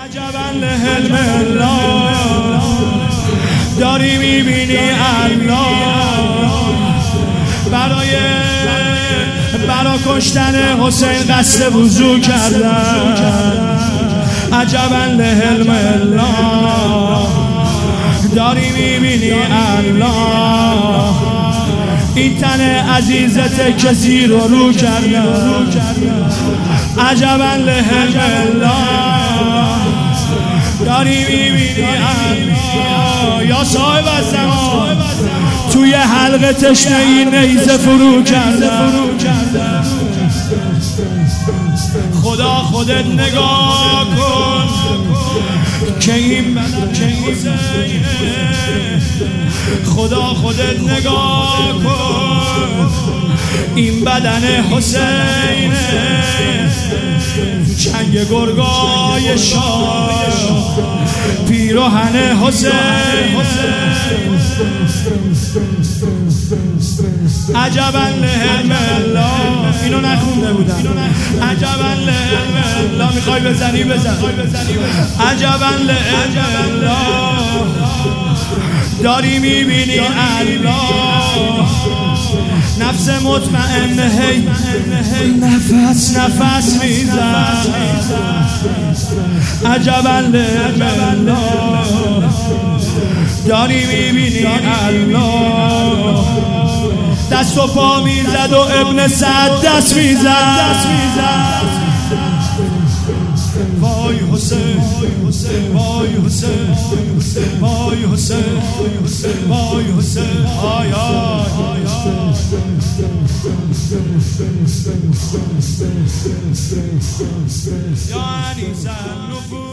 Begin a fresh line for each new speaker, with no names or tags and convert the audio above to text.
عجبا لحلم الله، داری میبینی الله برا کشتن حسین قصد وضو کردن. عجبا لحلم الله، داری میبینی الله این تن عزیزت کسی رو کردن. عجبا لحلم الله، داری میبینی الله یا صاحب الزمان توی حلقه تشنه این نیزه فرو کردن. خدا خودت نگاه کن که این بدن حسینه، خدا خودت نگاه کن این بدن حسینه. چنگ گرگای شاه پیراهن حسین. عجبا لحلم الله، اینو نخونده بودم. عجبا لحلم الله، میخوای بزنی بزن. عجبا لحلم الله، داری میبینی الله نفس مطمئنه هی نفس میزن. عجبا لحلم الله، داری میبینی الله دست و پا میزد و ابن سعد دست میزد. وای حسین، وای حسین، وای حسین، وای حسین، آی آی یا انیس النفوس.